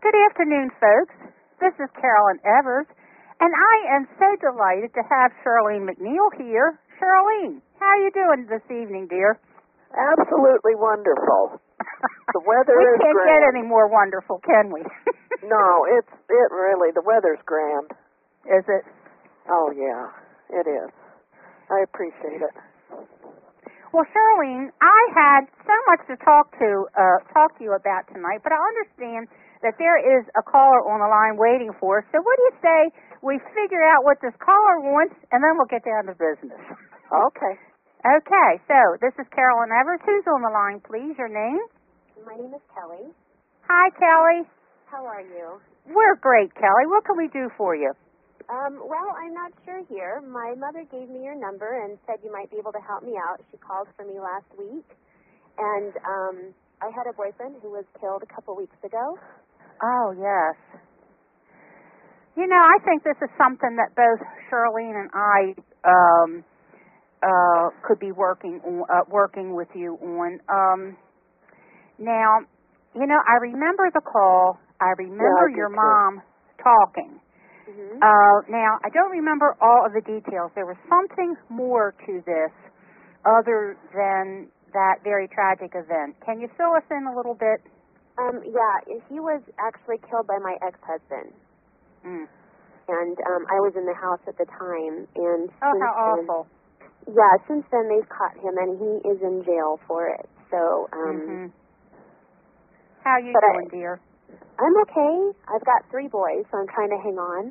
Good afternoon, folks. This is Carolyn Evers, and I am so delighted to have Charlene McNeil here. Charlene, how are you doing this evening, dear? Absolutely wonderful. The weather we is can't grand. get any more wonderful, can we? No, it really, the weather's grand. Is it? Oh, yeah, it is. I appreciate it. Well, Charlene, I had so much to talk to you about tonight, but I understand that there is a caller on the line waiting for us. So what do you say we figure out what this caller wants, and then we'll get down to business? Okay. Okay, so this is Carolyn Evers. Who's on the line, please? Your name? My name is Kelly. Hi, Kelly. How are you? We're great, Kelly. What can we do for you? Well, I'm not sure here. My mother gave me your number and said you might be able to help me out. She called for me last week, and I had a boyfriend who was killed a couple weeks ago. Oh, yes. You know, I think this is something that both Charlene and I could be working with you on. Now, you know, I remember the call. I remember your mom talking. Mm-hmm. Now, I don't remember all of the details. There was something more to this other than that very tragic event. Can you fill us in a little bit? Yeah, he was actually killed by my ex-husband. Mm. And I was in the house at the time. And oh, how awful. Yeah, since then they've caught him, and he is in jail for it. So, How you doing, dear? I'm okay. I've got 3 boys, so I'm trying to hang on.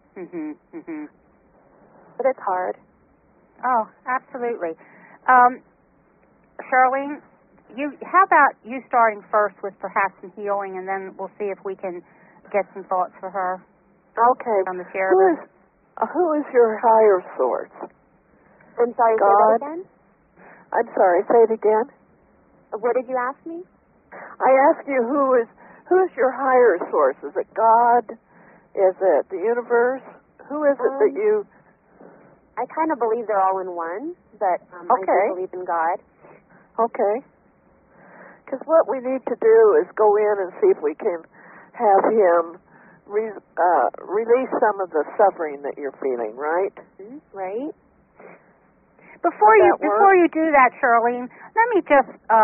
But it's hard. Oh, absolutely. Charlene, how about you starting first with perhaps some healing, and then we'll see if we can get some thoughts for her. Okay. From the cherubim. Who is your higher source? I'm sorry, God? say that again? I'm sorry, say it again. What did you ask me? I asked you who is your higher source? Is it God? Is it the universe? Who is it that you... I kind of believe they're all in one, but I do believe in God. Okay. Because what we need to do is go in and see if we can have him release some of the suffering that you're feeling, right? Mm-hmm. Right. Before you do that, Charlene, let me just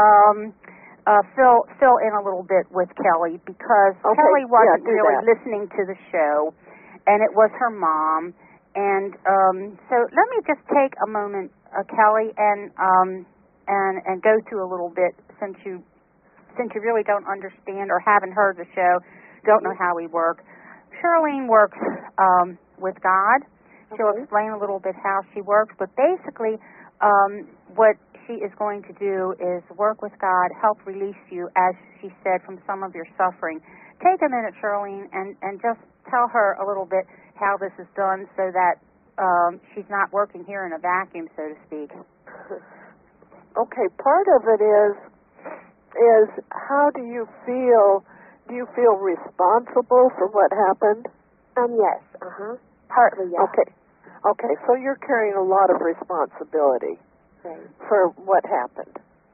fill in a little bit with Kelly, because Kelly wasn't really listening to the show, and it was her mom. And so let me just take a moment, Kelly, and go through a little bit, since you really don't understand or haven't heard the show, don't know how we work. Charlene works with God. She'll explain a little bit how she works, but basically what she is going to do is work with God, help release you, as she said, from some of your suffering. Take a minute, Charlene, and just tell her a little bit how this is done, so that she's not working here in a vacuum, so to speak. Okay, part of it is how do you feel? Do you feel responsible for what happened? Yes. Partly, yeah. Okay, so you're carrying a lot of responsibility for what happened.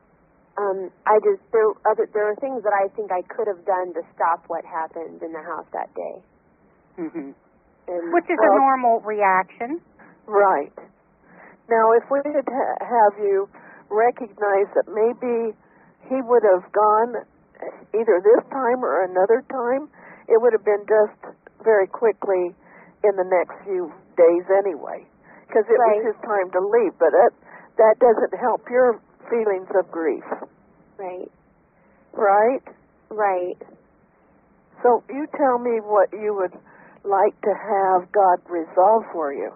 There are things that I think I could have done to stop what happened in the house that day. Which is a normal reaction. Right. Now, if we could have you recognize that maybe he would have gone either this time or another time, it would have been just very quickly in the next few days anyway, because it was his time to leave. But that doesn't help your feelings of grief. Right. Right? Right. So you tell me what you would like to have God resolve for you.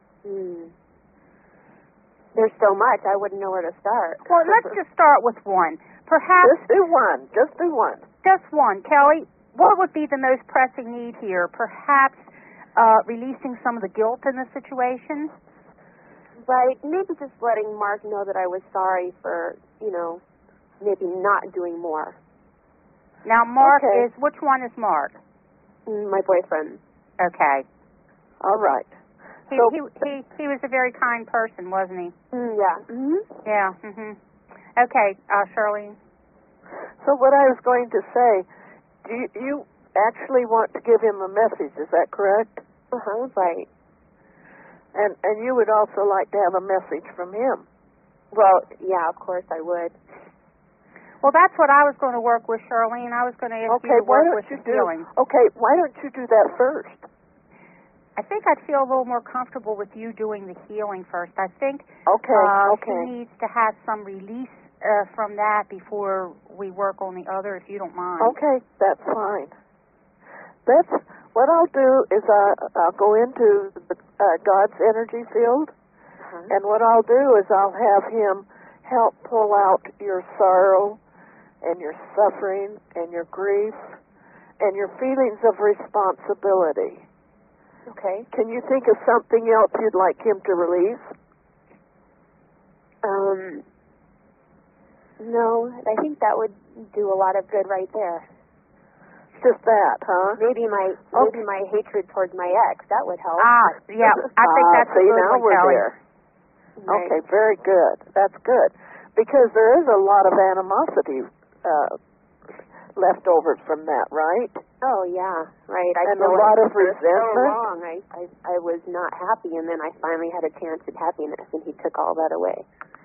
There's so much, I wouldn't know where to start. Well, let's just start with one. Perhaps... Just do one. Just one. Kelly, what would be the most pressing need here? Perhaps releasing some of the guilt in the situation? Right. Maybe just letting Mark know that I was sorry for, maybe not doing more. Now, Mark is... Which one is Mark? My boyfriend. Okay. All right. He was a very kind person, wasn't he? Yeah. Yeah. Okay, Charlene. So what I was going to say, actually want to give him a message. Is that correct? Right. And you would also like to have a message from him. Well, yeah, of course I would. Well, that's what I was going to work with, Charlene. I was going to ask you to work with the healing. Okay, why don't you do that first? I think I'd feel a little more comfortable with you doing the healing first. I think he needs to have some release from that before we work on the other, if you don't mind. Okay, that's fine. What I'll do is I'll go into God's energy field, and what I'll do is I'll have him help pull out your sorrow and your suffering and your grief and your feelings of responsibility. Okay. Can you think of something else you'd like him to release? No, I think that would do a lot of good right there. Just that, huh? Maybe my hatred towards my ex, that would help. Yeah, I think that's a good now one, we're Kelly. there. Right. Okay, very good. That's good. Because there is a lot of animosity left over from that, right? Oh, yeah, right. And a lot of resentment. So wrong. I was not happy, and then I finally had a chance at happiness, and he took all that away.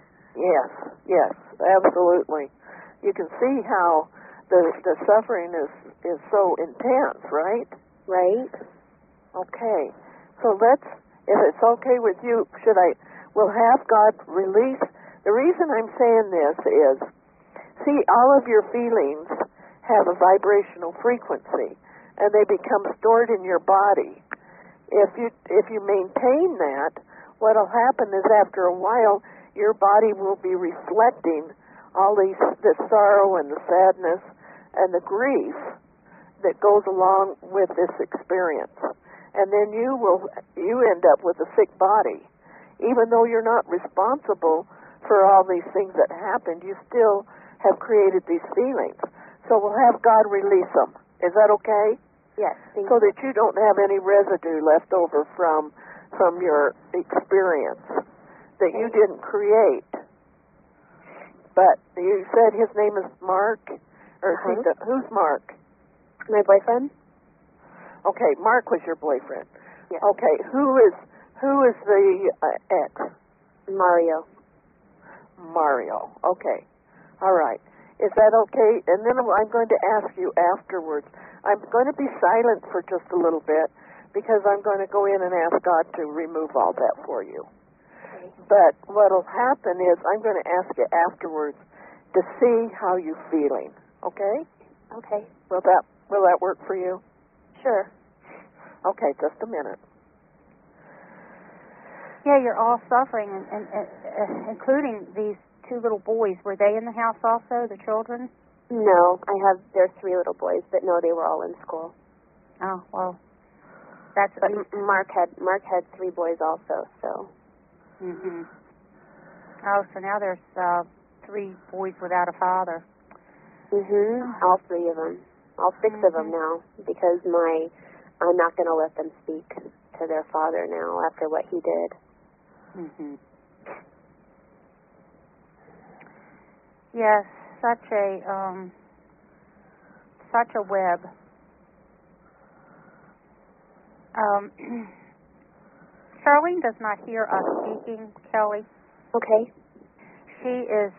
Yes, absolutely. You can see how the suffering is so intense, right? Right. Okay. So if it's okay with you, we'll have God release. The reason I'm saying this is, see, all of your feelings have a vibrational frequency, and they become stored in your body. If you maintain that, what'll happen is after a while, your body will be reflecting all the sorrow and the sadness and the grief that goes along with this experience. And then you end up with a sick body. Even though you're not responsible for all these things that happened, you still have created these feelings. So we'll have God release them. Is that okay? Yes. So that you don't have any residue left over from your experience that you didn't create. But you said his name is Mark? Or who's Mark? My boyfriend. Okay, Mark was your boyfriend. Yes. Okay, who is the ex? Mario. Mario. Okay. All right. Is that okay? And then I'm going to ask you afterwards. I'm going to be silent for just a little bit because I'm going to go in and ask God to remove all that for you. Okay. But what will happen is I'm going to ask you afterwards to see how you're feeling. Okay? Okay. Will that work for you? Sure. Okay, just a minute. Yeah, you're all suffering, and including these two little boys. Were they in the house also, the children? No, there's 3 little boys, but no, they were all in school. Oh, well, but Mark had 3 boys also, so. Mhm. Oh, so now there's 3 boys without a father. Mhm. All 3 of them. All 6 of them now, because I'm not going to let them speak to their father now after what he did. Mhm. Yes, such a web. Charlene does not hear us speaking, Kelly. Okay. She is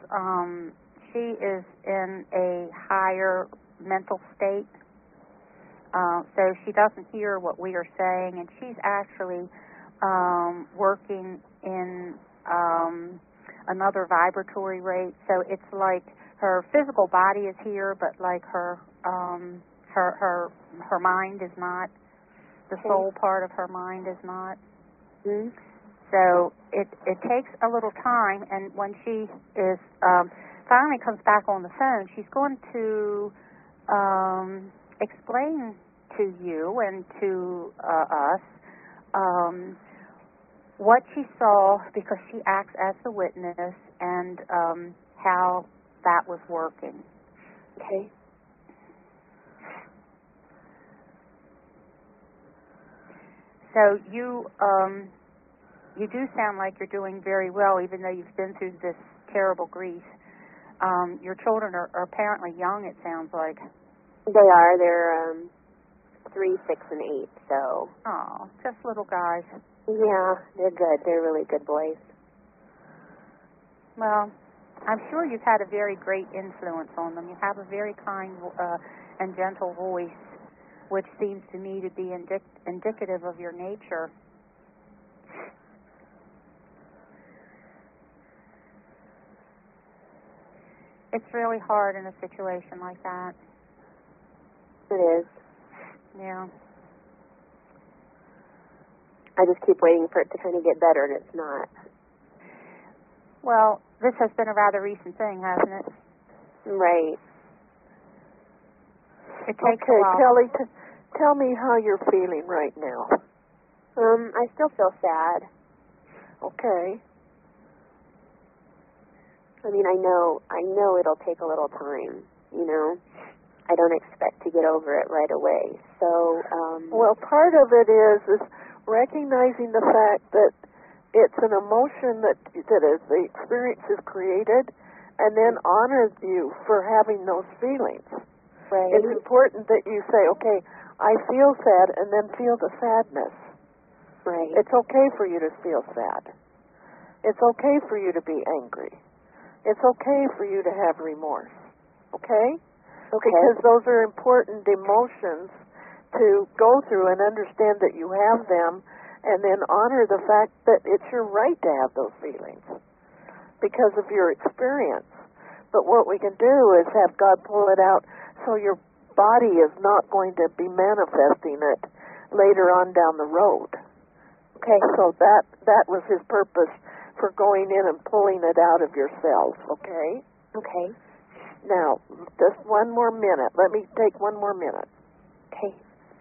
in a higher mental state, so she doesn't hear what we are saying, and she's actually working in another vibratory rate. So it's like her physical body is here, but like her mind is not. The soul part of her mind is not. Mm-hmm. So it takes a little time, and when she is finally comes back on the phone, she's going to explain to you and to us what she saw, because she acts as the witness, and how that was working. Okay. So you do sound like you're doing very well, even though you've been through this terrible grief. Your children are apparently young, it sounds like. They are. They're 6 and 8, so. Oh, just little guys. Yeah, they're good. They're really good boys. Well, I'm sure you've had a very great influence on them. You have a very kind and gentle voice, which seems to me to be indicative of your nature. It's really hard in a situation like that. It is. Yeah. I just keep waiting for it to kind of get better, and it's not. Well, this has been a rather recent thing, hasn't it? Right. It takes a while. Kelly, tell me how you're feeling right now. I still feel sad. Okay. I mean, I know it'll take a little time, you know. I don't expect to get over it right away. So, well, part of it is recognizing the fact that it's an emotion that is the experience is created, and then honor you for having those feelings. Right. It's important that you say, okay, I feel sad, and then feel the sadness. Right. It's okay for you to feel sad. It's okay for you to be angry. It's okay for you to have remorse. Okay? Okay. Because those are important emotions to go through and understand that you have them, and then honor the fact that it's your right to have those feelings because of your experience. But what we can do is have God pull it out so your body is not going to be manifesting it later on down the road. Okay, so that was his purpose for going in and pulling it out of your cells, okay? Okay. Now, just one more minute. Let me take one more minute. Okay.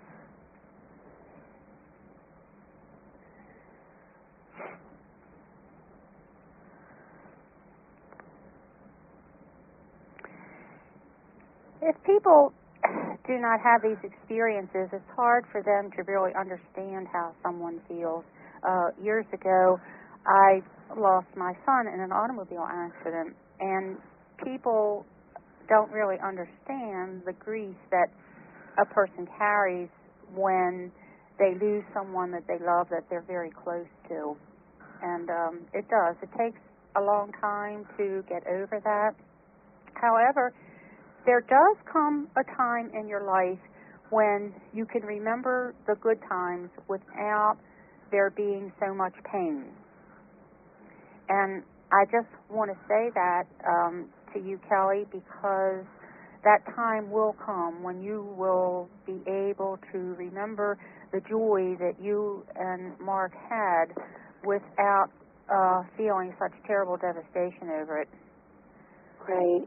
If people do not have these experiences, it's hard for them to really understand how someone feels. Years ago, I lost my son in an automobile accident, and people don't really understand the grief that a person carries when they lose someone that they love, that they're very close to. And it does. It takes a long time to get over that. However, there does come a time in your life when you can remember the good times without there being so much pain. And I just want to say that to you, Kelly, because that time will come when you will be able to remember the joy that you and Mark had without feeling such terrible devastation over it. Right.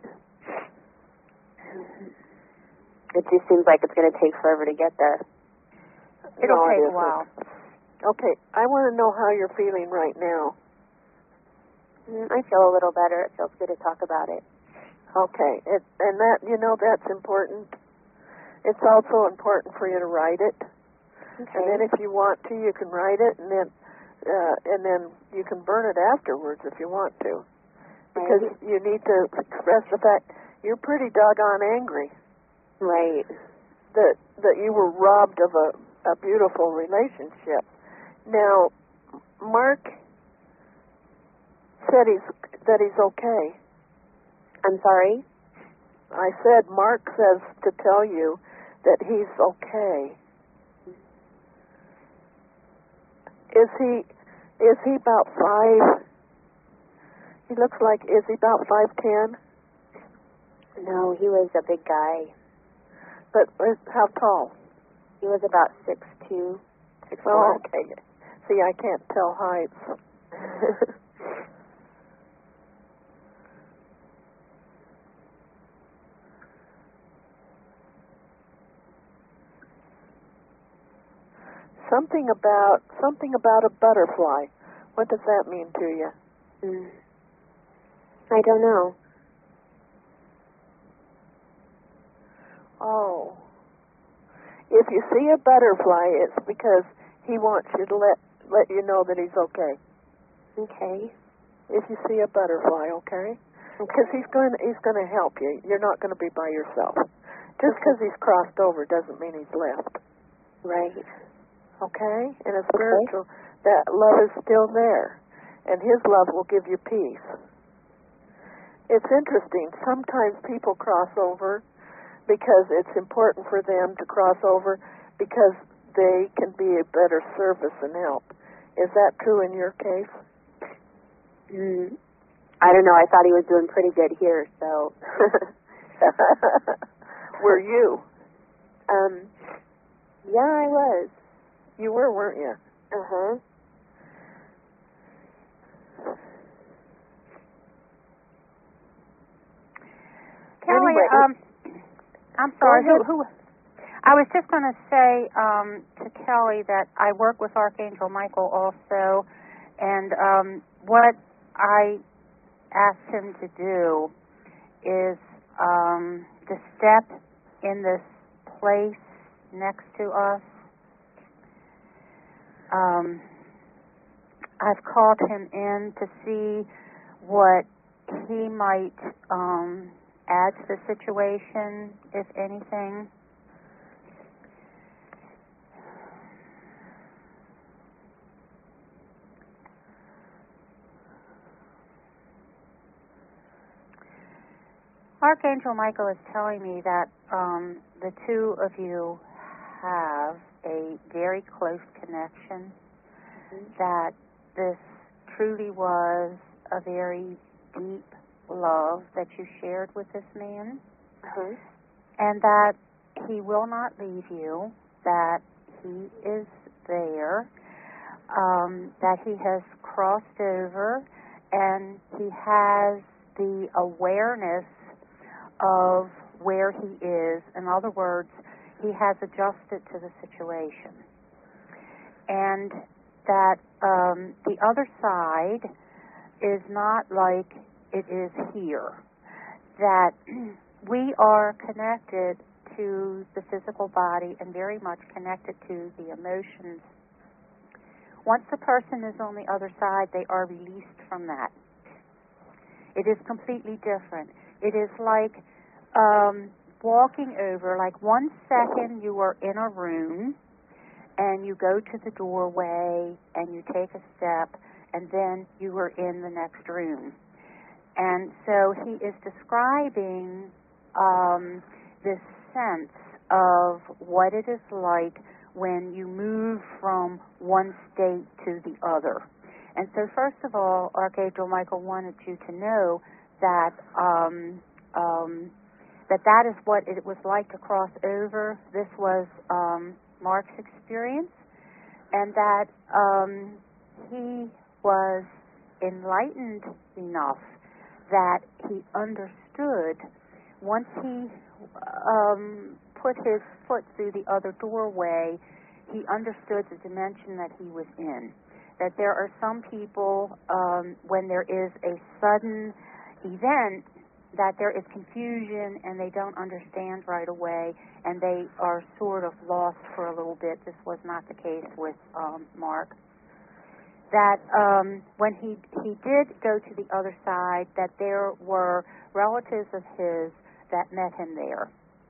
It just seems like it's going to take forever to get there. It'll take a while. Okay, I want to know how you're feeling right now. I feel a little better. It feels good to talk about it. Okay, and that, you know, that's important. It's also important for you to write it. Okay. And then if you want to, you can write it, and then you can burn it afterwards if you want to. Because you need to express the fact you're pretty doggone angry. Right. That you were robbed of a beautiful relationship. Now, Mark said that he's okay. I'm sorry? I said Mark says to tell you that he's okay. Is he about 5? He looks like, is he about 5'10"? No, he was a big guy. But how tall? He was about 6'2", 6'4". Oh, okay. See, I can't tell heights. Something about a butterfly. What does that mean to you? I don't know. Oh. If you see a butterfly, it's because he wants you to let you know that he's okay. Okay. If you see a butterfly, okay? Because he's going to help you. You're not going to be by yourself. Just because he's crossed over doesn't mean he's left. Right. Okay? In a spiritual, that love is still there. And His love will give you peace. It's interesting. Sometimes people cross over because it's important for them to cross over because they can be a better service and help. Is that true in your case? I don't know. I thought he was doing pretty good here, so. Were you? Yeah, I was. You were, weren't you? Uh-huh. Kelly, anyway, I'm sorry. Who? I was just going to say to Kelly that I work with Archangel Michael also, and what I asked him to do is to step in this place next to us. I've called him in to see what he might add to the situation, if anything. Archangel Michael is telling me that the two of you have a very close connection, that this truly was a very deep love that you shared with this man, and that he will not leave you, that he is there, that he has crossed over, and he has the awareness of where he is. In other words, he has adjusted to the situation. And that the other side is not like it is here. That we are connected to the physical body and very much connected to the emotions. Once the person is on the other side, they are released from that. It is completely different. It is like walking over, like 1 second you are in a room and you go to the doorway and you take a step and then you are in the next room. And so he is describing this sense of what it is like when you move from one state to the other. And so first of all, Archangel Michael wanted you to know that that is what it was like to cross over. This was Mark's experience, and that he was enlightened enough that he understood once he put his foot through the other doorway, he understood the dimension that he was in. That there are some people, when there is a sudden event, that there is confusion and they don't understand right away and they are sort of lost for a little bit. This was not the case with Mark. That when he did go to the other side, that there were relatives of his that met him there.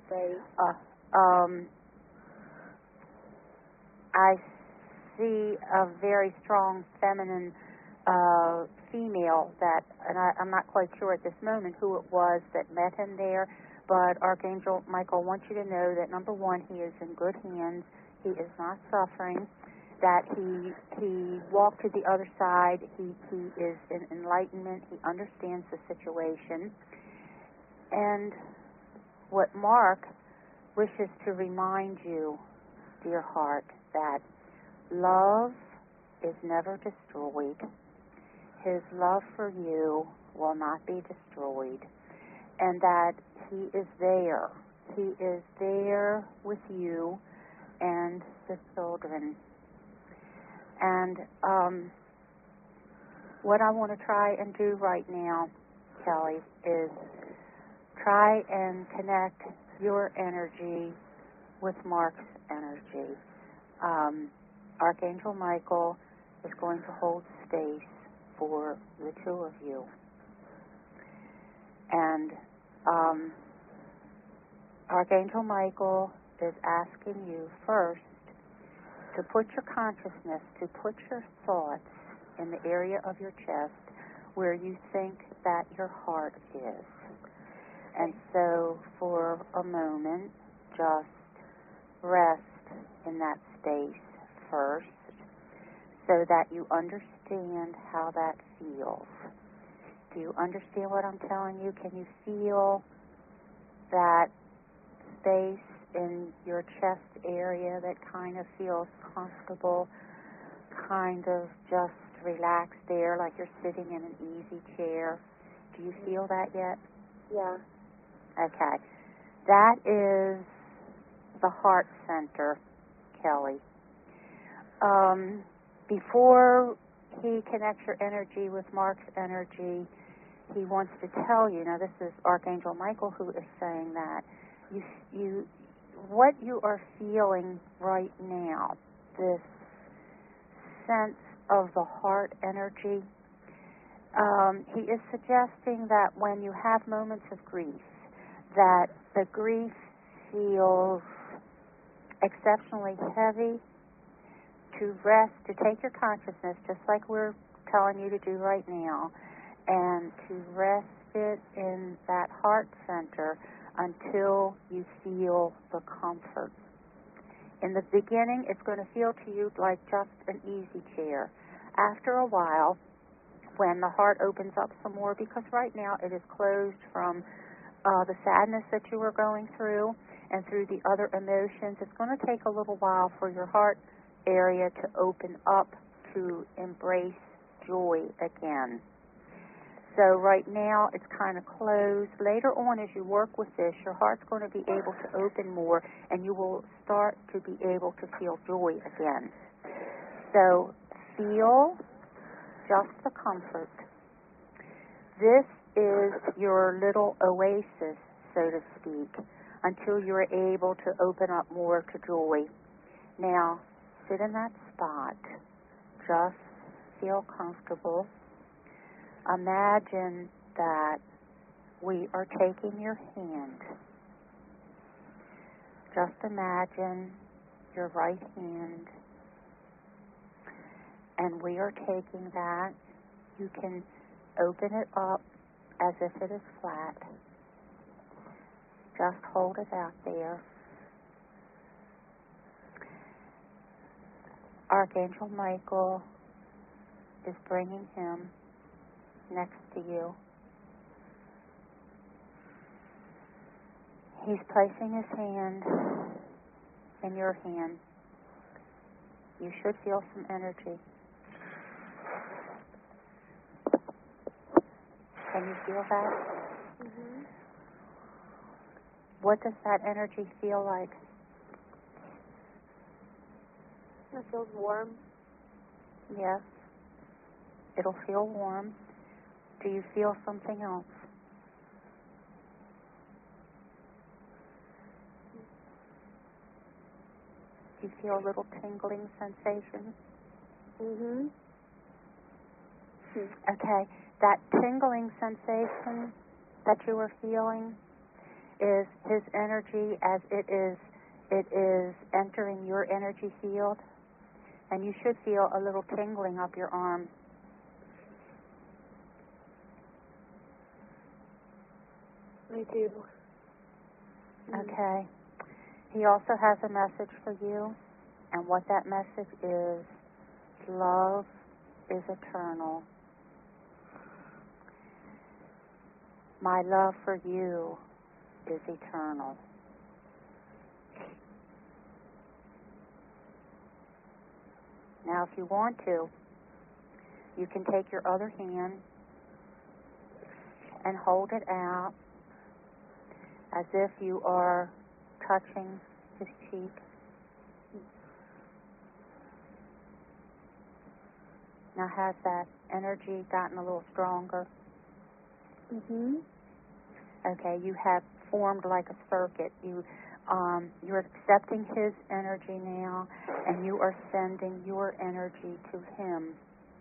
I see a very strong feminine female that, and I'm not quite sure at this moment who it was that met him there, but Archangel Michael wants you to know that, number one, he is in good hands. He is not suffering. That he walked to the other side. He is in enlightenment. He understands the situation. And what Mark wishes to remind you, dear heart, that love is never destroyed. His love for you will not be destroyed. And that he is there. He is there with you and the children. And what I want to try and do right now, Kelly, is try and connect your energy with Mark's energy. Archangel Michael is going to hold space for the two of you. And Archangel Michael is asking you first to put your consciousness, to put your thoughts in the area of your chest where you think that your heart is. And so for a moment, just rest in that space first so that you understand how that feels. Do you understand what I'm telling you? Can you feel that space in your chest area that kind of feels comfortable, kind of just relaxed there, like you're sitting in an easy chair? Do you feel that yet? Yeah. Okay. That is the heart center, Kelly. Before he connects your energy with Mark's energy, he wants to tell you, now this is Archangel Michael who is saying that, what you are feeling right now, this sense of the heart energy, he is suggesting that when you have moments of grief, that the grief feels exceptionally heavy, to rest, to take your consciousness, just like we're telling you to do right now, and to rest it in that heart center until you feel the comfort. In the beginning, it's going to feel to you like just an easy chair. After a while, when the heart opens up some more, because right now it is closed from the sadness that you were going through and through the other emotions, it's going to take a little while for your heart area to open up to embrace joy again. So right now it's kind of closed. Later on, as you work with this, your heart's going to be able to open more, and you will start to be able to feel joy again. So feel just the comfort. This is your little oasis, so to speak, until you're able to open up more to joy. Now, sit in that spot. Just feel comfortable. Imagine that we are taking your hand. Just imagine your right hand, and we are taking that. You can open it up as if it is flat. Just hold it out there. Archangel Michael is bringing him next to you. He's placing his hand in your hand. You should feel some energy. Can you feel that? Mm-hmm. What does that energy feel like? It feels warm. Yes. It'll feel warm. Do you feel something else? Do you feel a little tingling sensation? Mm-hmm. Okay. That tingling sensation that you are feeling is his energy as it is entering your energy field. And you should feel a little tingling up your arm. I do. Okay. He also has a message for you, and what that message is, love is eternal. My love for you is eternal. Now, if you want to, you can take your other hand and hold it out as if you are touching his cheek. Now, has that energy gotten a little stronger? Mm-hmm. Okay, you have formed like a circuit. You're accepting his energy now, and you are sending your energy to him.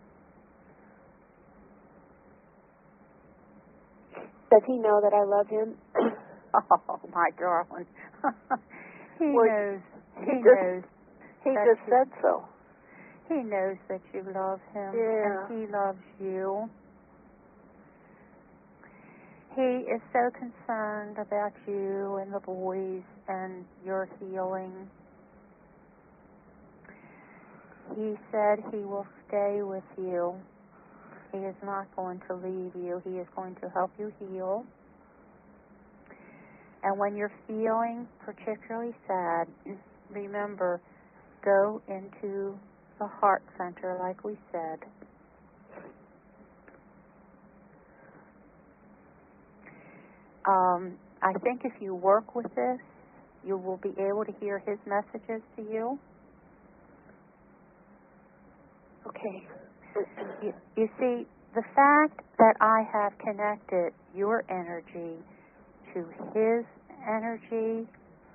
Does he know that I love him? Oh, my darling. He knows. He knows. He just said so. He knows that you love him, yeah. and he loves you. He is so concerned about you and the boys and your healing. He said he will stay with you. He is not going to leave you. He is going to help you heal. And when you're feeling particularly sad, remember, go into the heart center like we said. I think if you work with this, you will be able to hear his messages to you. Okay. You see, the fact that I have connected your energy to his energy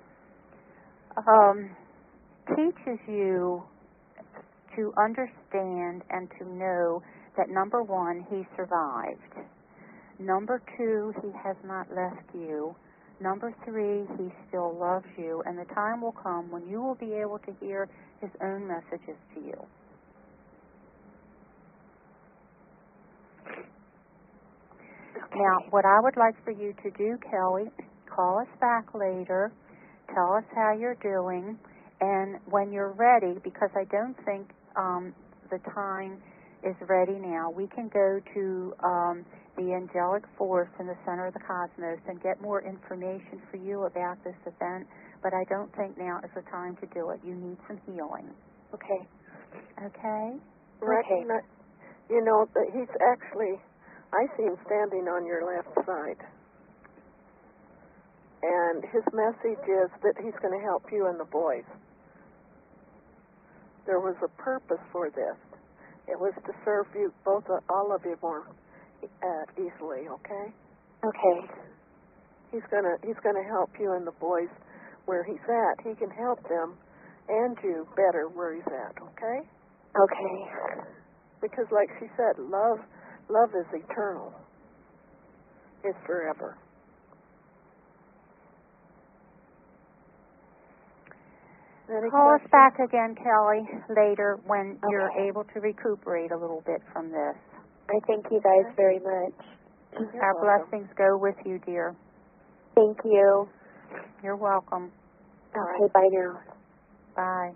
teaches you to understand and to know that, number one, he survived. Number two, he has not left you. Number three, he still loves you. And the time will come when you will be able to hear his own messages to you. Now, what I would like for you to do, Kelly, call us back later, tell us how you're doing, and when you're ready, because I don't think the time is ready now, we can go to the angelic force in the center of the cosmos and get more information for you about this event, but I don't think now is the time to do it. You need some healing. Okay. Okay? Okay. You know, he's actually, I see him standing on your left side. And his message is that he's going to help you and the boys. There was a purpose for this. It was to serve you, all of you more easily, okay? Okay. He's gonna help you and the boys where he's at. He can help them and you better where he's at, okay? Okay. Because like she said, love is eternal. It's forever. Call us back again, Kelly, later when you're able to recuperate a little bit from this. I thank you guys very much. Our blessings go with you, dear. Thank you. You're welcome. Okay, bye now. Bye.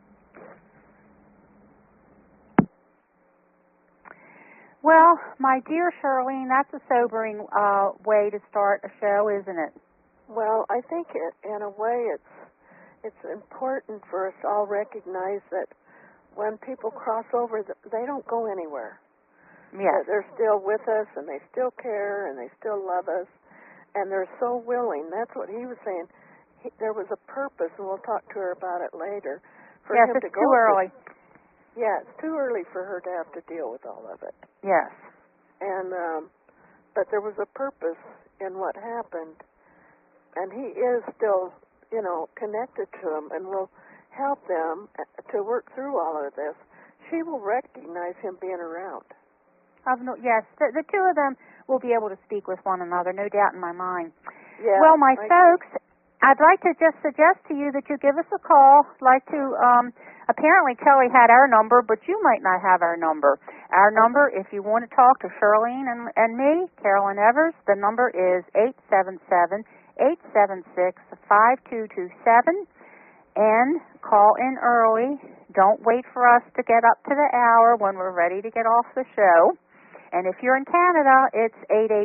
Well, my dear Charlene, that's a sobering way to start a show, isn't it? Well, I think in a way it's important for us to all recognize that when people cross over, they don't go anywhere. Yes. They're still with us, and they still care, and they still love us, and they're so willing. That's what he was saying. There was a purpose, and we'll talk to her about it later. For him it's to go too early. Yeah, it's too early for her to have to deal with all of it. Yes. And but there was a purpose in what happened, and he is still, connected to them, and will help them to work through all of this. She will recognize him being around. Yes, the two of them will be able to speak with one another, no doubt in my mind. Yeah, well, my folks, I'd like to just suggest to you that you give us a call. Apparently Kelly had our number, but you might not have our number. Our number, if you want to talk to Charlene and me, Carolyn Evers, the number is 877-876-5227. And call in early. Don't wait for us to get up to the hour when we're ready to get off the show. And if you're in Canada, it's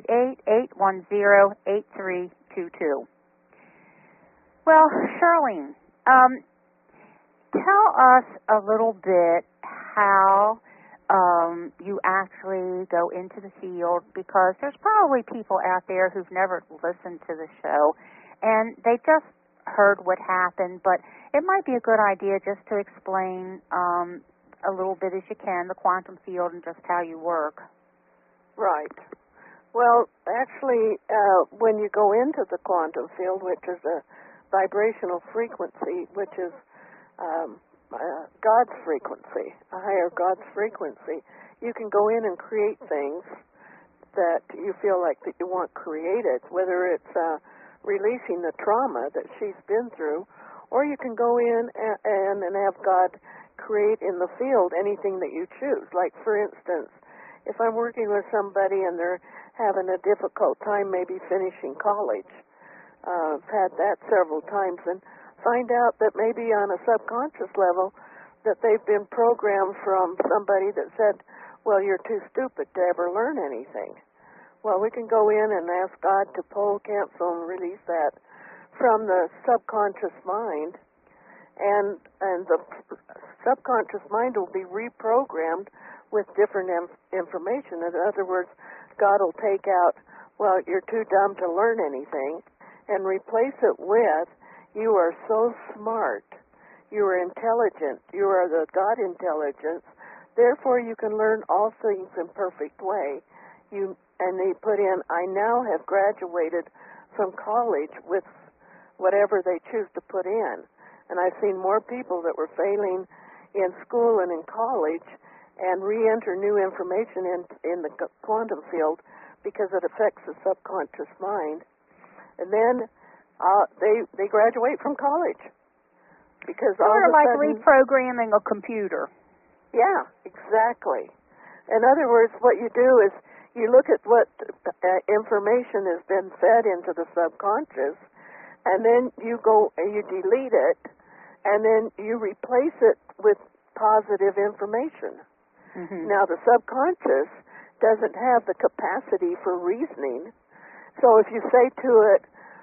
888-810-8322. Well, Charlene, tell us a little bit how you actually go into the field, because there's probably people out there who've never listened to the show, and they just heard what happened, but it might be a good idea just to explain a little bit as you can the quantum field and just how you work. Right. Well, actually, when you go into the quantum field, which is a vibrational frequency, which is God's frequency, a higher God's frequency, you can go in and create things that you feel like that you want created, whether it's releasing the trauma that she's been through, or you can go in and have God create in the field anything that you choose. Like, for instance, if I'm working with somebody and they're having a difficult time maybe finishing college, I've had that several times, and find out that maybe on a subconscious level that they've been programmed from somebody that said, well, you're too stupid to ever learn anything. Well, we can go in and ask God to pull, cancel, and release that from the subconscious mind, and the subconscious mind will be reprogrammed with different information. In other words, God will take out, well, you're too dumb to learn anything, and replace it with, you are so smart, you are intelligent, you are the God intelligence, therefore you can learn all things in perfect way. And they put in, I now have graduated from college with whatever they choose to put in. And I've seen more people that were failing in school and in college and re-enter new information in the quantum field because it affects the subconscious mind. And then they graduate from college because all of a like sudden, reprogramming a computer. Yeah, exactly. In other words, what you do is you look at what information has been fed into the subconscious, and then you go and you delete it, and then you replace it with positive information. Mm-hmm. Now, the subconscious doesn't have the capacity for reasoning, so if you say to it,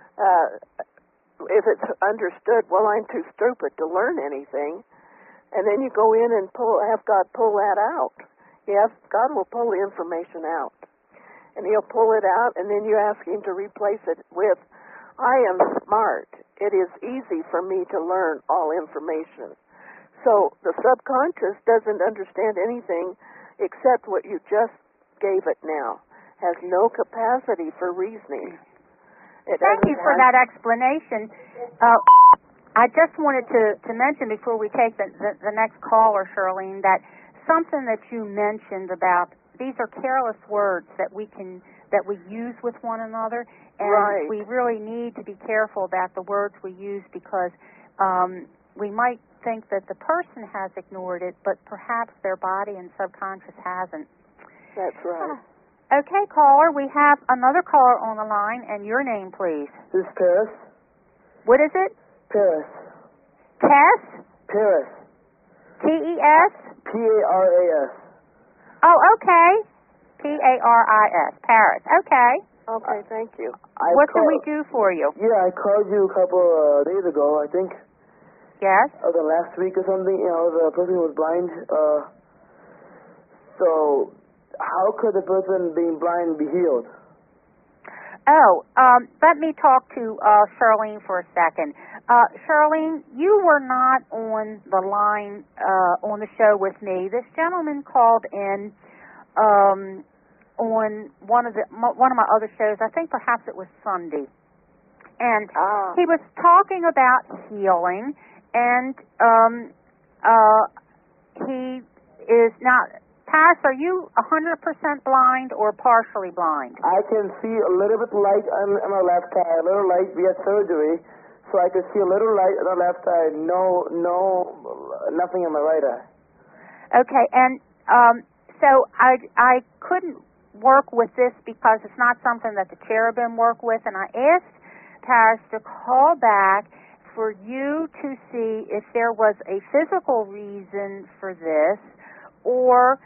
if it's understood, well, I'm too stupid to learn anything, and then you go in and have God pull that out. Yes, God will pull the information out. And He'll pull it out, and then you ask Him to replace it with, I am smart. It is easy for me to learn all information. So the subconscious doesn't understand anything except what you just gave it now. Has no capacity for reasoning. Thank you for that explanation. I just wanted to mention before we take the next caller, Charlene, that something that you mentioned about these are careless words that we use with one another, and right. We really need to be careful about the words we use because we might think that the person has ignored it, but perhaps their body and subconscious hasn't. That's right. Okay, caller, we have another caller on the line, and your name, please. This is Paris. What is it? Paris. Tess? Paris. T-E-S? P-A-R-A-S. Oh, okay. P-A-R-I-S. Paris. Okay. Okay, thank you. What can we do for you? Yeah, I called you a couple days ago, I think. Yes? The last week or something, the person was blind. So, how could the person being blind be healed? Oh, let me talk to Charlene for a second. Charlene, you were not on the line on the show with me. This gentleman called in on one of my other shows. I think perhaps it was Sunday, and he was talking about healing, and he is now. Paris, are you 100% blind or partially blind? I can see a little bit light on my left eye, a little light. We had surgery, so I can see a little light on the left eye. Nothing on my right eye. Okay, and so I couldn't work with this because it's not something that the cherubim work with, and I asked Paris to call back for you to see if there was a physical reason for this, or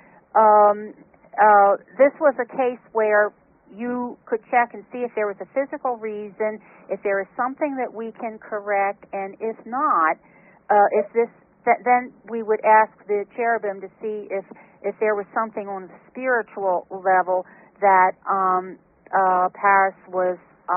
this was a case where you could check and see if there was a physical reason, if there is something that we can correct, and if not, then we would ask the cherubim to see if there was something on the spiritual level that Paris was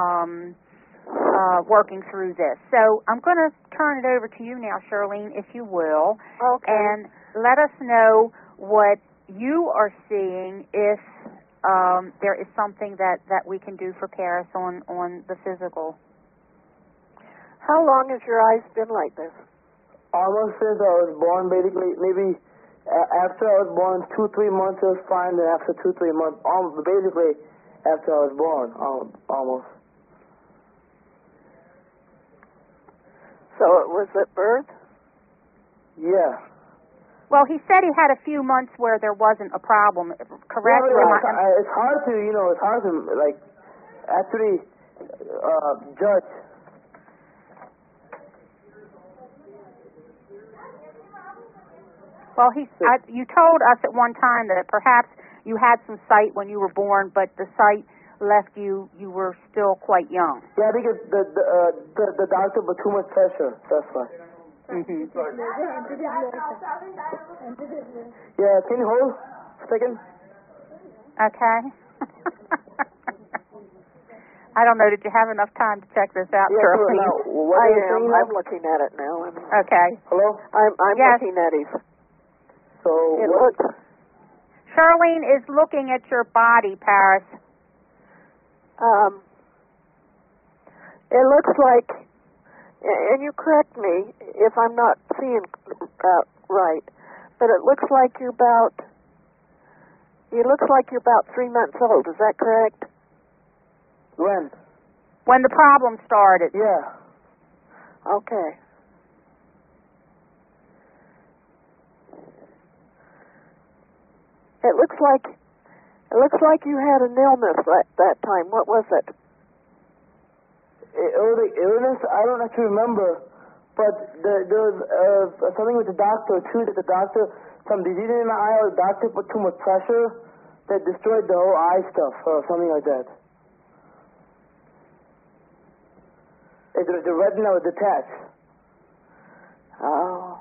working through this. So I'm going to turn it over to you now, Charlene, if you will, and let us know what you are seeing, if there is something that we can do for Paris on the physical. How long has your eyes been like this? Almost since I was born, basically. Maybe after I was born, 2-3 months it was fine, then after 2-3 months, basically after I was born, almost. So So it was at birth? Yeah. Well, he said he had a few months where there wasn't a problem, correct? Yeah, it's hard to, like, actually judge. Well, you told us at one time that perhaps you had some sight when you were born, but the sight left you were still quite young. Yeah, because the doctor put too much pressure, that's why. Mm-hmm. Yeah, can you hold a second? Okay. I don't know, did you have enough time to check this out, yeah, Shirley? Now, I am. I'm looking at it now. Okay. Hello? I'm yes. looking at it. So it looks... Charlene is looking at your body, Paris. It looks like, and you correct me if I'm not seeing right, but it looks like you're about 3 months old. Is that correct? When? When the problem started. Yeah. Okay. It looks like you had an illness at that time. What was it? Illness? I don't actually remember. But there was something with the doctor too. That the doctor, some disease in my eye, or the doctor put too much pressure that destroyed the whole eye stuff, or something like that. The retina was detached. Oh.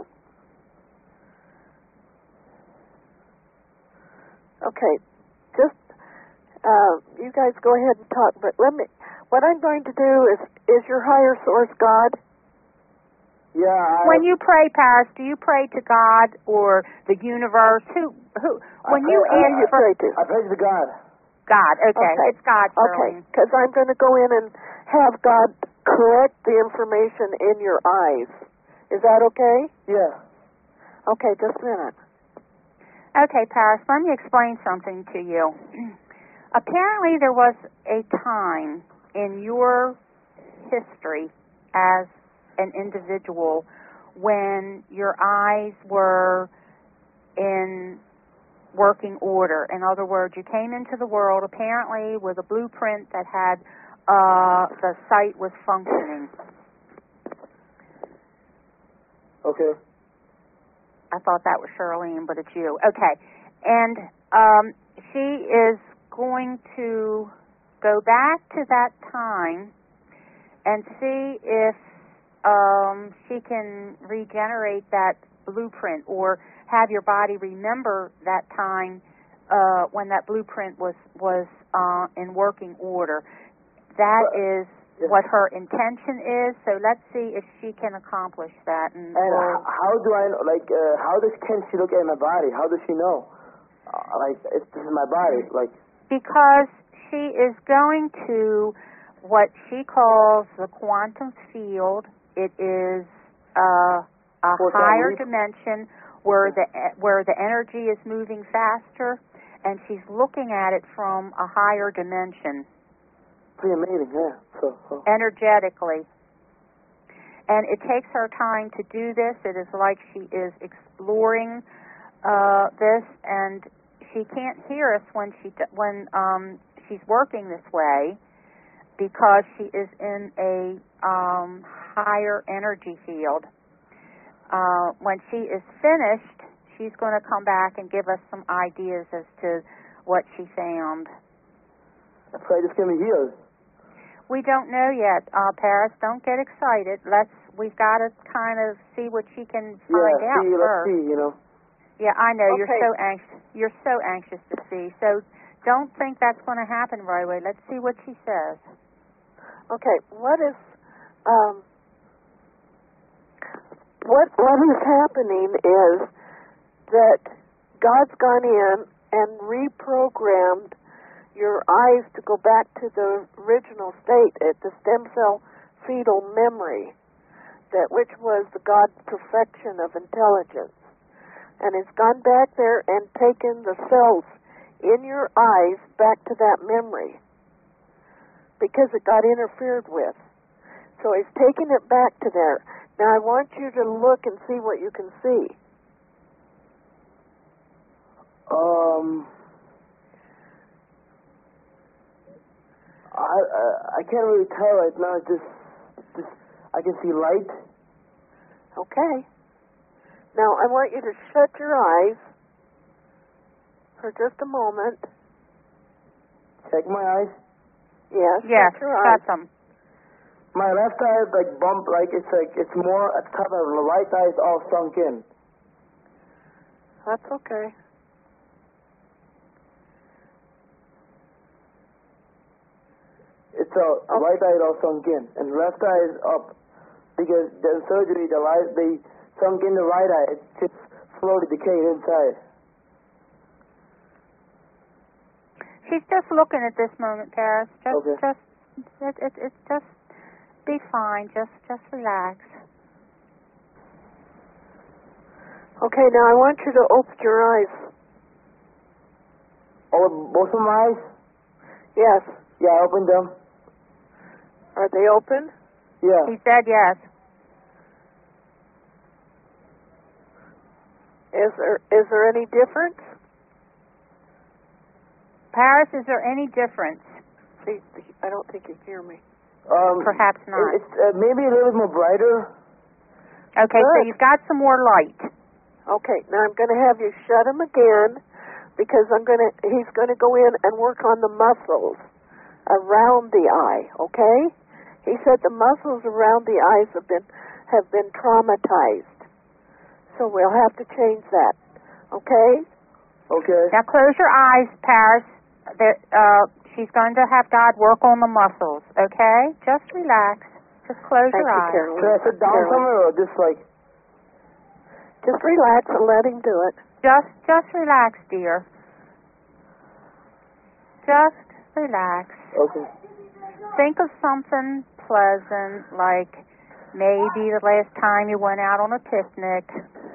Okay, just you guys go ahead and talk. But what I'm going to do is your higher source God? Yeah. When you pray, Paris, do you pray to God or the universe? Who? When you pray to? I pray to God. God. Okay. It's God. Okay, because I'm going to go in and have God correct the information in your eyes. Is that okay? Yeah. Okay, just a minute. Okay, Paris, let me explain something to you. Apparently there was a time in your history as an individual when your eyes were in working order. In other words, you came into the world apparently with a blueprint that had the sight was functioning. Okay. I thought that was Charlene, but it's you. Okay. And she is going to go back to that time and see if she can regenerate that blueprint or have your body remember that time when that blueprint was in working order. That is what her intention is, so let's see if she can accomplish that. And how do I know, how can she look at my body? How does she know? If this is my body, Because she is going to what she calls the quantum field. It is a higher dimension where the energy is moving faster, and she's looking at it from a higher dimension. Pretty amazing, yeah. So. Energetically. And it takes her time to do this. It is like she is exploring this, and she can't hear us when she's working this way because she is in a higher energy field. When she is finished, she's going to come back and give us some ideas as to what she found. So I just going to be healed. We don't know yet, Paris. Don't get excited. We've got to kind of see what she can find out first. Let's see, Yeah, I know. Okay. You're so anxious to see. So don't think that's going to happen right away. Let's see what she says. Okay. What is happening is that God's gone in and reprogrammed your eyes to go back to the original state at the stem cell fetal memory, which was the God perfection of intelligence. And it's gone back there and taken the cells in your eyes back to that memory because it got interfered with. So it's taken it back to there. Now I want you to look and see what you can see. I can't really tell right now. Just I can see light. Okay. Now I want you to shut your eyes for just a moment. Check my eyes. Yes. Yes. Shut your eyes. Shut them. My left eye is like bump, like it's more at the top of the right eye is all sunk in. That's okay. It's the right eye is all sunk in, and the left eye is up because the surgery, they sunk in the right eye. It's just slowly decaying inside. She's just looking at this moment, Paris. Okay. It's just be fine. Just relax. Okay, now I want you to open your eyes. Oh, both of my eyes? Yes. Yeah, I opened them. Are they open? Yeah. He said yes. Is there any difference? Paris, is there any difference? See, I don't think you hear me. Perhaps not. It's maybe a little bit more brighter. Okay, Good. so you've got some more light. Okay, now I'm going to have you shut him again because he's going to go in and work on the muscles around the eye, okay? He said the muscles around the eyes have been traumatized. So we'll have to change that. Okay? Okay. Now close your eyes, Paris. She's going to have God work on the muscles, okay? Just relax. Just close your eyes. Carolyn. Should I sit down somewhere or just like... Just relax and let him do it. Just relax, dear. Just relax. Okay. Think of something pleasant, like maybe the last time you went out on a picnic,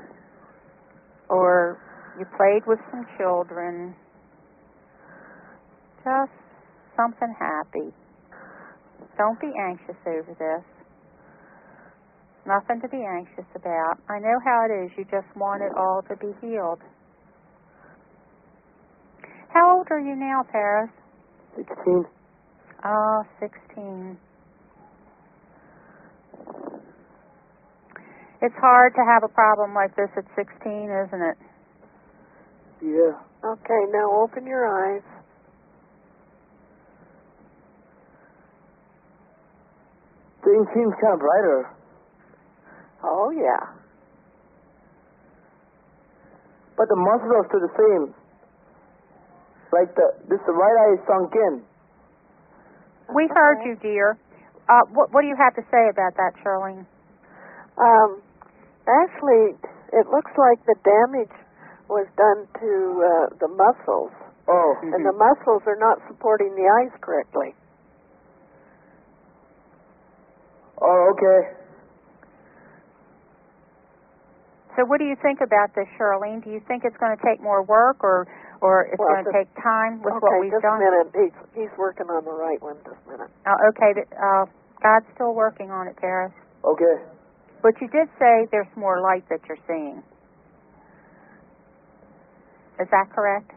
or you played with some children. Just something happy. Don't be anxious over this. Nothing to be anxious about. I know how it is. You just want it all to be healed. How old are you now, Paris? 16. Oh, 16. It's hard to have a problem like this at 16, isn't it? Yeah. Okay, now open your eyes. Things seems kind of brighter. Oh, yeah. But the muscles are still the same. Like the right eye is sunk in. We heard you, dear. What do you have to say about that, Charlene? Actually, it looks like the damage was done to the muscles. Oh. And the muscles are not supporting the eyes correctly. Oh, okay. So what do you think about this, Charlene? Do you think it's going to take more work, or it's going to take time with what we've done? Okay, just a minute. He's working on the right one. Just a minute. Okay. God's still working on it, Paris. Okay. But you did say there's more light that you're seeing. Is that correct,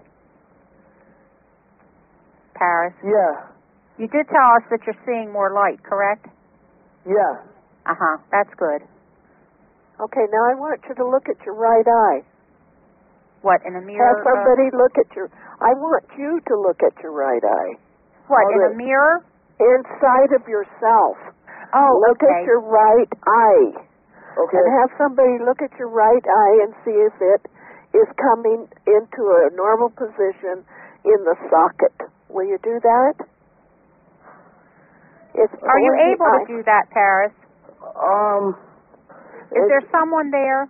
Paris? Yeah. You did tell us that you're seeing more light, correct? Yeah. Uh-huh. That's good. Okay, now I want you to look at your right eye. What, in a mirror? Have somebody look at your... I want you to look at your right eye. What, in a mirror? Inside of yourself. Oh, look at your right eye. Okay. And have somebody look at your right eye and see if it is coming into a normal position in the socket. Will you do that? Are you able to do that, Paris? Is there someone there?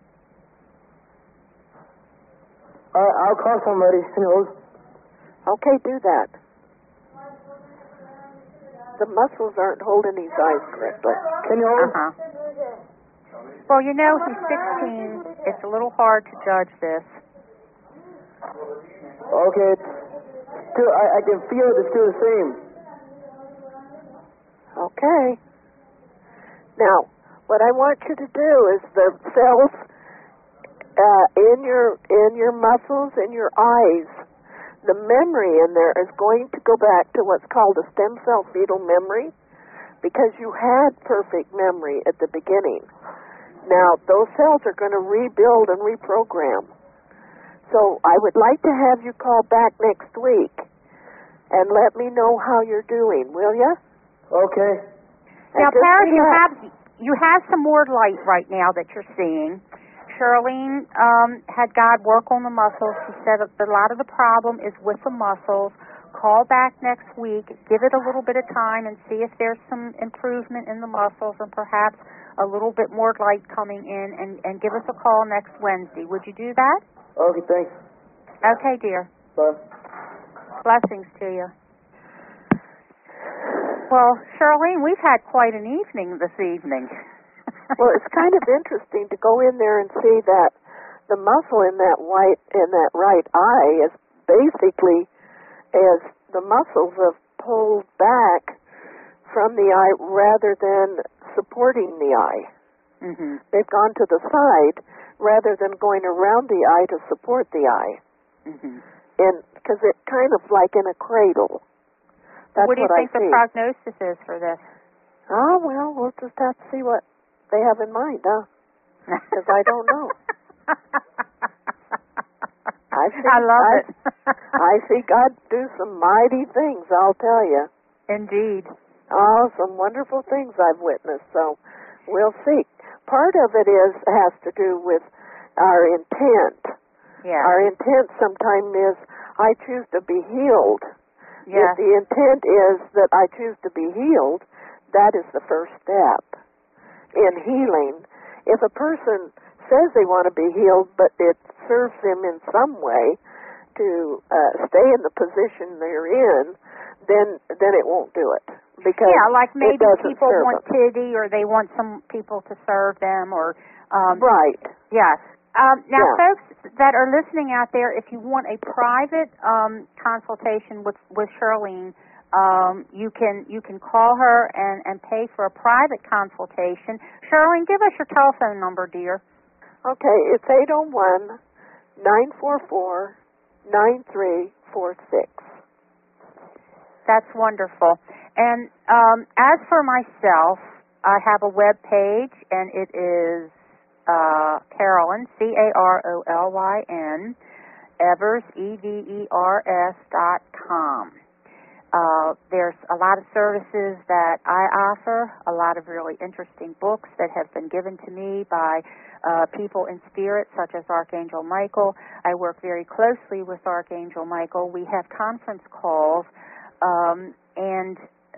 I'll call somebody. Okay, do that. The muscles aren't holding his eyes correctly. Can you hold? Uh-huh. Well, you know, he's 16. It's a little hard to judge this. Okay. Still, I can feel it's still the same. Okay. Now, What I want you to do is the cells in your muscles, in your eyes, the memory in there is going to go back to what's called a stem cell fetal memory, because you had perfect memory at the beginning. Now, those cells are going to rebuild and reprogram. So I would like to have you call back next week and let me know how you're doing, will you? Okay. Now, Paris, you have some more light right now that you're seeing. Charlene had God work on the muscles. She said a lot of the problem is with the muscles. Call back next week, give it a little bit of time, and see if there's some improvement in the muscles and perhaps a little bit more light coming in, and give us a call next Wednesday. Would you do that? Okay, thanks. Okay, dear. Bye. Blessings to you. Well, Charlene, we've had quite an evening this evening. Well, it's kind of interesting to go in there and see that the muscle in that right eye is basically as the muscles have pulled back from the eye rather than supporting the eye. Mm-hmm. They've gone to the side rather than going around the eye to support the eye. Mm-hmm. And because it's kind of like in a cradle. That's what do you think I see. The prognosis is for this? Oh, well, we'll just have to see what they have in mind, huh? Because I don't know. I love it. I see God do some mighty things, I'll tell you. Indeed. Oh, some wonderful things I've witnessed, so we'll see. Part of it has to do with our intent. Yeah. Our intent sometimes is, I choose to be healed. Yeah. If the intent is that I choose to be healed, that is the first step in healing. If a person says they want to be healed, but it serves them in some way to stay in the position they're in, then it won't do it. Because like maybe people want them. pity, or they want some people to serve them, or right. Yes. Now, folks that are listening out there, if you want a private consultation with Charlene, you can call her and pay for a private consultation. Charlene, give us your telephone number, dear. Okay, it's 801-944-9346. That's wonderful. And as for myself, I have a web page, and it is Carolyn, Carolyn, Evers, EVERS.com. There's a lot of services that I offer, a lot of really interesting books that have been given to me by people in spirit, such as Archangel Michael. I work very closely with Archangel Michael. We have conference calls, and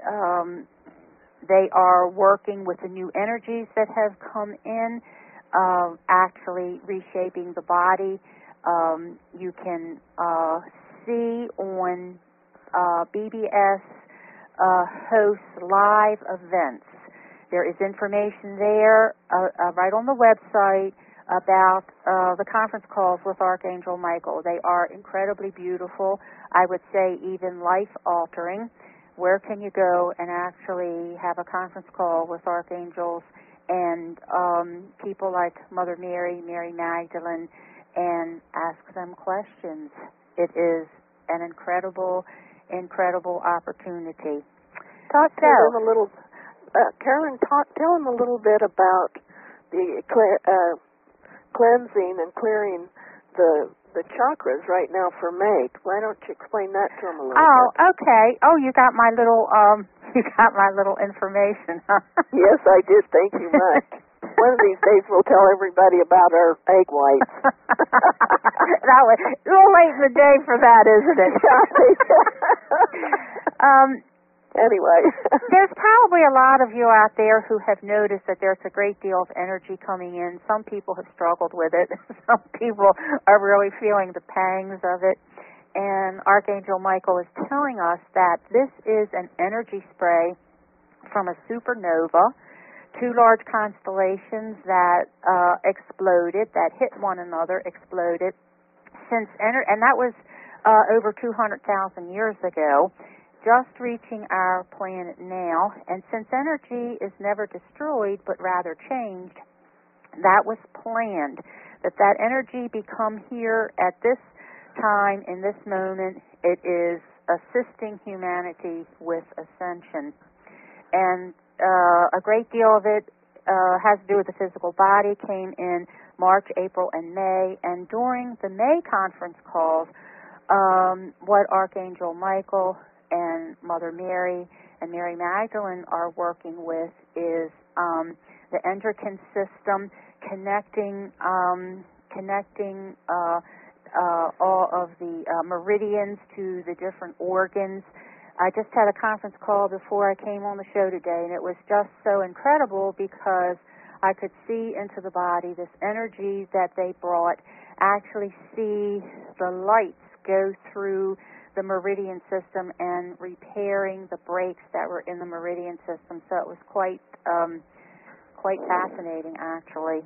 they are working with the new energies that have come in, actually reshaping the body. You can see on BBS hosts live events. There is information there right on the website about the conference calls with Archangel Michael. They are incredibly beautiful. I would say even life-altering. Where can you go and actually have a conference call with archangels and people like Mother Mary, Mary Magdalene, and ask them questions? It is an incredible opportunity. Talk to them a little, Carolyn. Tell them a little bit about the cleansing and clearing the chakras right now for May. Why don't you explain that to them a little bit? Oh, okay. Oh, you got my little information, huh? Yes, I did. Thank you much. One of these days we'll tell everybody about our egg whites. That way, a little late in the day for that, isn't it? Anyway. There's probably a lot of you out there who have noticed that there's a great deal of energy coming in. Some people have struggled with it. Some people are really feeling the pangs of it. And Archangel Michael is telling us that this is an energy spray from a supernova, two large constellations that exploded, that hit one another, exploded, and that was over 200,000 years ago. just reaching our planet now, and since energy is never destroyed but rather changed, that was planned, that energy become here at this time, in this moment. It is assisting humanity with ascension. And a great deal of it has to do with the physical body, came in March, April, and May. And during the May conference calls, what Archangel Michael and Mother Mary and Mary Magdalene are working with is the endocrine system, connecting all of the meridians to the different organs. I just had a conference call before I came on the show today, and it was just so incredible because I could see into the body this energy that they brought, actually see the lights go through the meridian system and repairing the breaks that were in the meridian system. So it was quite fascinating, actually.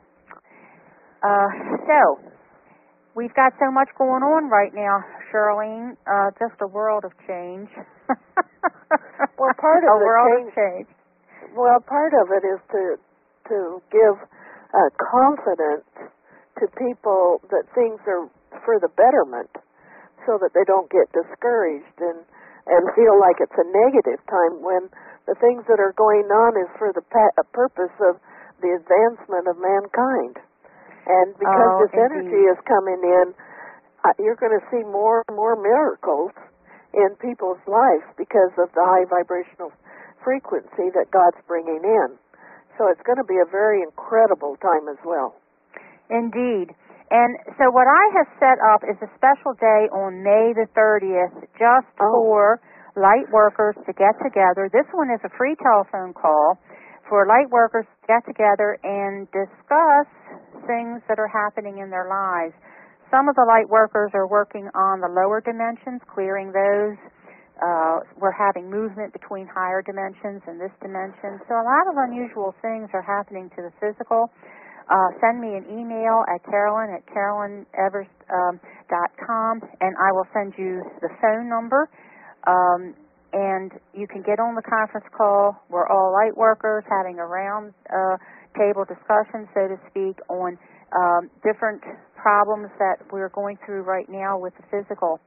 So we've got so much going on right now, Charlene. Just a world of change. Well, part of a world of change. Well, part of it is to give confidence to people that things are for the betterment, so that they don't get discouraged and feel like it's a negative time when the things that are going on is for the purpose of the advancement of mankind. And because this energy is coming in, you're going to see more and more miracles in people's lives because of the high vibrational frequency that God's bringing in. So it's going to be a very incredible time as well. Indeed. And so what I have set up is a special day on May the 30th just for light workers to get together. This one is a free telephone call for light workers to get together and discuss things that are happening in their lives. Some of the light workers are working on the lower dimensions, clearing those. We're having movement between higher dimensions and this dimension. So a lot of unusual things are happening to the physical. Send me an email at carolyn@carolinevers.com, and I will send you the phone number. And you can get on the conference call. We're all light workers having a round table discussion, so to speak, on different problems that we're going through right now with the physical.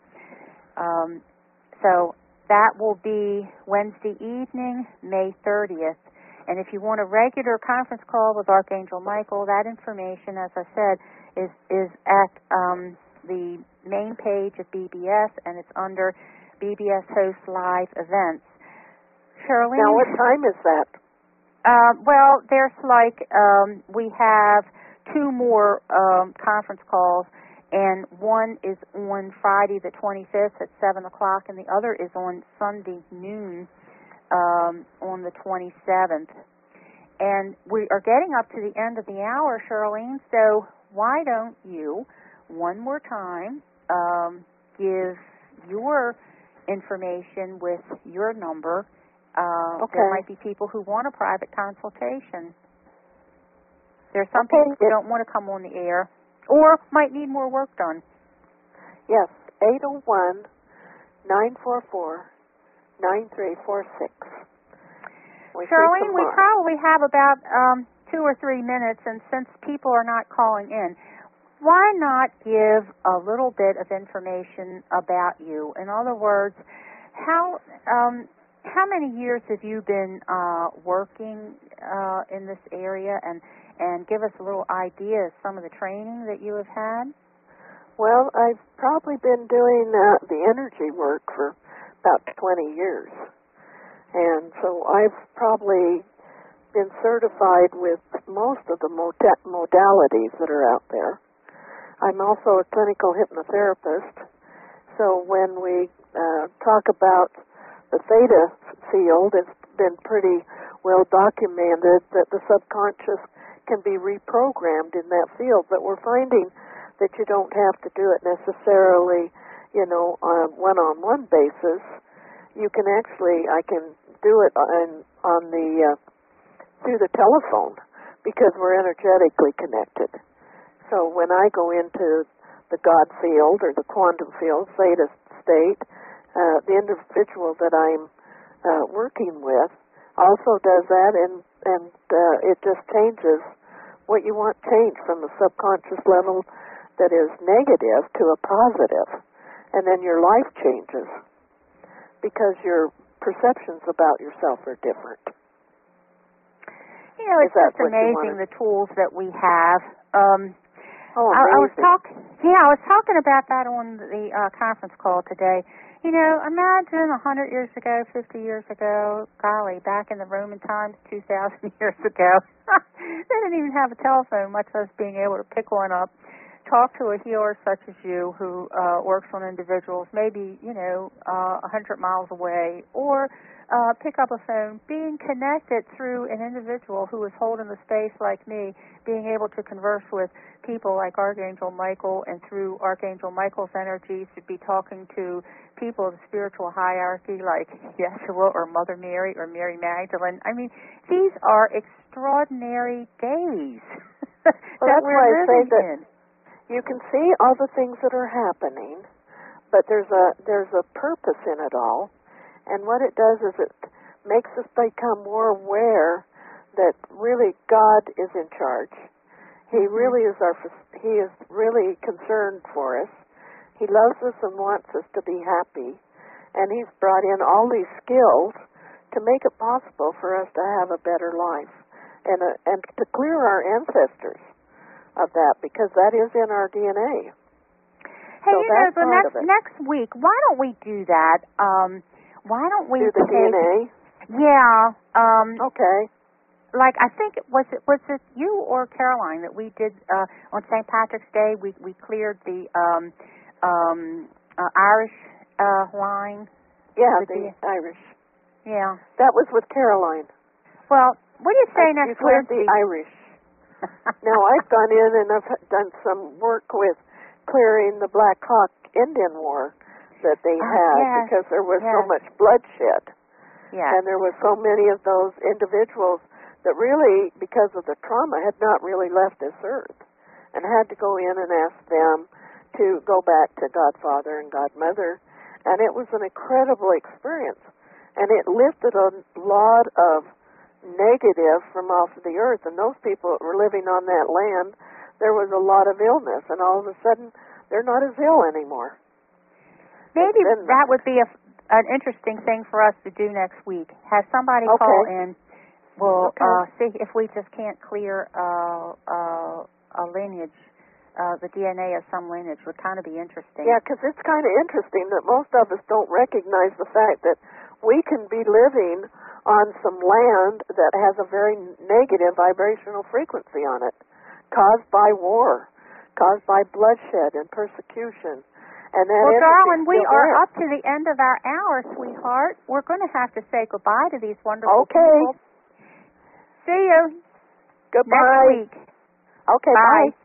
So that will be Wednesday evening, May 30th. And if you want a regular conference call with Archangel Michael, that information, as I said, is at the main page of BBS, and it's under BBS Host Live Events. Charlene? Now, what time is that? Well, there's we have two more conference calls, and one is on Friday the 25th at 7 o'clock, and the other is on Sunday noon on the 27th. And we are getting up to the end of the hour, Charlene, so why don't you, one more time, give your information with your number. There might be people who want a private consultation. There's some people who don't want to come on the air or might need more work done. Yes, 801-944-9346. Charlene, we probably have about 2 or 3 minutes, and since people are not calling in, why not give a little bit of information about you? In other words, how many years have you been working in this area, and give us a little idea of some of the training that you have had? Well, I've probably been doing the energy work for about 20 years. And so I've probably been certified with most of the modalities that are out there. I'm also a clinical hypnotherapist. So when we talk about the theta field, it's been pretty well documented that the subconscious can be reprogrammed in that field. But we're finding that you don't have to do it necessarily, on a one-on-one basis. You can actually, I can do it through the telephone because we're energetically connected. So when I go into the God field or the quantum field, theta state, the individual that I'm working with also does that, and it just changes what you want changed from a subconscious level that is negative to a positive, and then your life changes because your perceptions about yourself are different. You know, it's just amazing the tools that we have. Amazing. I was talking about that on the conference call today. You know, imagine 100 years ago, 50 years ago, golly, back in the Roman times, 2,000 years ago. They didn't even have a telephone, much less being able to pick one up, talk to a healer such as you who works on individuals maybe, 100 miles away, or pick up a phone, being connected through an individual who is holding the space like me, being able to converse with people like Archangel Michael, and through Archangel Michael's energies to be talking to people of the spiritual hierarchy like Yeshua or Mother Mary or Mary Magdalene. I mean, these are extraordinary days that we're living in. You can see all the things that are happening, but there's a purpose in it all. And what it does is it makes us become more aware that really God is in charge. He really is He is really concerned for us. He loves us and wants us to be happy. And He's brought in all these skills to make it possible for us to have a better life and to clear our ancestors of that, because that is in our DNA. Hey, so next week, why don't we do that? Why don't we do the DNA? Yeah. Okay. Like, I think was it you or Caroline that we did on St. Patrick's Day? We cleared the Irish line. Yeah, the Irish. Yeah. That was with Caroline. Well, what do you say next week? You cleared the Irish. Now, I've gone in and I've done some work with clearing the Black Hawk Indian War that they had, because there was so much bloodshed. Yeah. And there were so many of those individuals that really, because of the trauma, had not really left this earth and had to go in and ask them to go back to Godfather and Godmother. And it was an incredible experience. And it lifted a lot of negative from off of the earth. And those people that were living on that land, there was a lot of illness. And all of a sudden, they're not as ill anymore. Maybe that would be an interesting thing for us to do next week. Have somebody call in. We'll see if we just can't clear a lineage, the DNA of some lineage. Would kind of be interesting. Yeah, because it's kind of interesting that most of us don't recognize the fact that we can be living on some land that has a very negative vibrational frequency on it, caused by war, caused by bloodshed and persecution. And well, darling, we are up to the end of our hour, sweetheart. We're going to have to say goodbye to these wonderful people. See you Goodbye. next week. Okay, bye.